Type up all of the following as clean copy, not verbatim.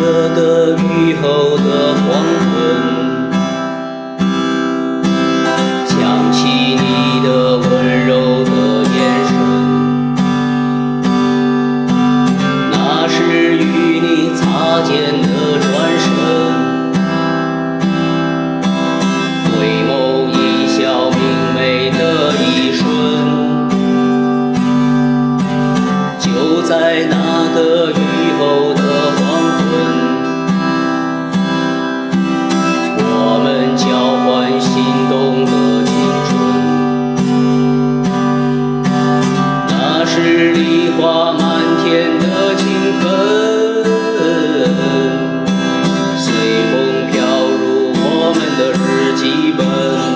这个雨后的黄昏，想起你的温柔的眼神，那是与你擦肩的转身，回眸一笑明媚的一瞬，就在那个雨后的黄昏，我们交换心动的青春，那是梨花满天的情分，随风飘入我们的日记本。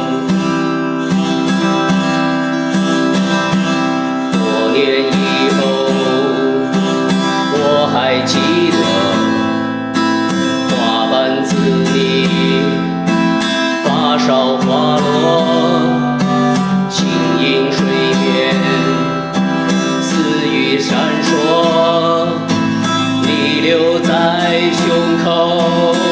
多年以后，我还记得花瓣自你发梢滑落，轻盈水面似雨闪烁，你留在胸口。